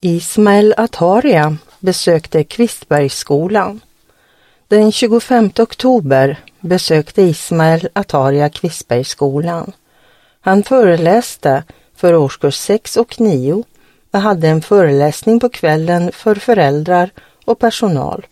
Ismail Ataria besökte Kvistbergsskolan. Den 25 oktober besökte Ismail Ataria Kvistbergsskolan. Han föreläste för årskurs 6 och 9 och hade en föreläsning på kvällen för föräldrar och personal.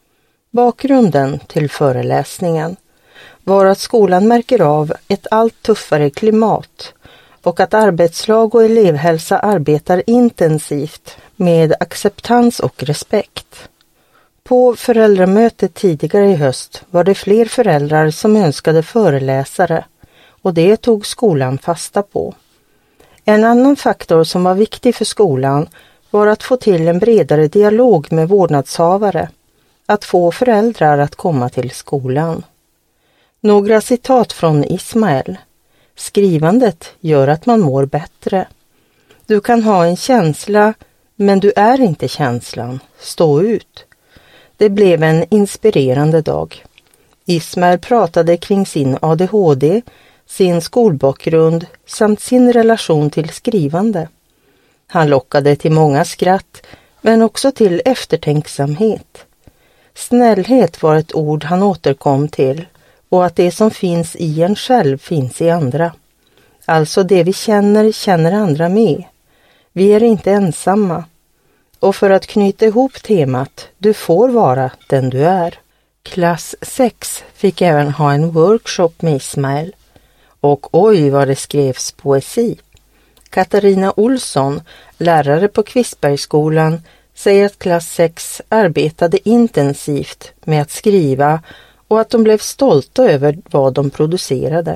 Bakgrunden till föreläsningen var att skolan märker av ett allt tuffare klimat och att arbetslag och elevhälsa arbetar intensivt med acceptans och respekt. På föräldramötet tidigare i höst var det fler föräldrar som önskade föreläsare och det tog skolan fasta på. En annan faktor som var viktig för skolan var att få till en bredare dialog med vårdnadshavare, att få föräldrar att komma till skolan. Några citat från Ismail. Skrivandet gör att man mår bättre. Du kan ha en känsla, men du är inte känslan. Stå ut. Det blev en inspirerande dag. Ismail pratade kring sin ADHD, sin skolbakgrund samt sin relation till skrivande. Han lockade till många skratt, men också till eftertänksamhet. Snällhet var ett ord han återkom till, och att det som finns i en själv finns i andra. Alltså det vi känner andra med. Vi är inte ensamma. Och för att knyta ihop temat, du får vara den du är. Klass 6 fick även ha en workshop med Ismail. Och oj vad det skrevs poesi. Katarina Olsson, lärare på Kvistbergsskolan, säger att klass 6 arbetade intensivt med att skriva och att de blev stolta över vad de producerade.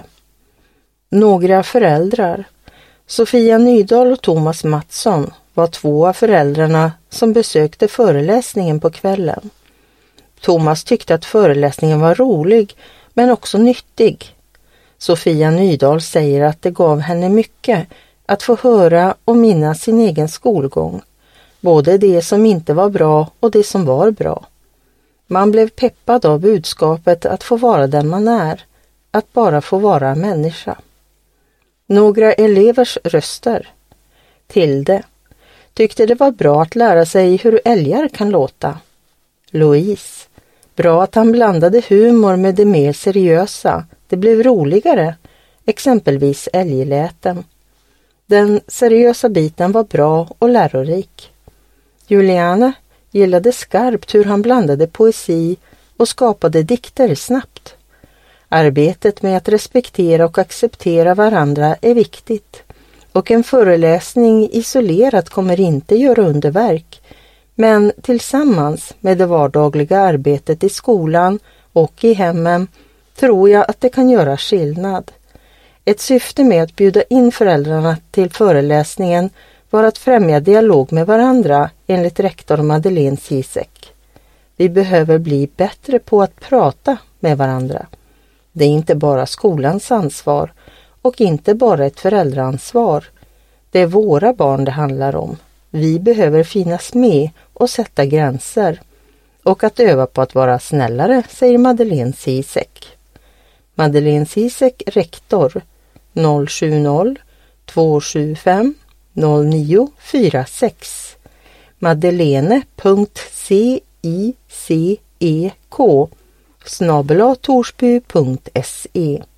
Några föräldrar, Sofia Nydahl och Thomas Mattsson, var 2 av föräldrarna som besökte föreläsningen på kvällen. Thomas tyckte att föreläsningen var rolig men också nyttig. Sofia Nydahl säger att det gav henne mycket att få höra och minnas sin egen skolgång. Både det som inte var bra och det som var bra. Man blev peppad av budskapet att få vara den man är, att bara få vara människa. Några elevers röster. Tilde. Tyckte det var bra att lära sig hur älgar kan låta. Louise. Bra att han blandade humor med det mer seriösa. Det blev roligare. Exempelvis älgläten. Den seriösa biten var bra och lärorik. Juliana gillade skarpt hur han blandade poesi och skapade dikter snabbt. Arbetet med att respektera och acceptera varandra är viktigt. Och en föreläsning isolerat kommer inte göra underverk. Men tillsammans med det vardagliga arbetet i skolan och i hemmen tror jag att det kan göra skillnad. Ett syfte med att bjuda in föräldrarna till föreläsningen var att främja dialog med varandra enligt rektor Madeleine Cisek. Vi behöver bli bättre på att prata med varandra. Det är inte bara skolans ansvar och inte bara ett föräldraansvar. Det är våra barn det handlar om. Vi behöver finnas med och sätta gränser. Och att öva på att vara snällare, säger Madeleine Cisek. Madeleine Cisek, rektor 070 275 0946 madeleine.cicek @torsby.se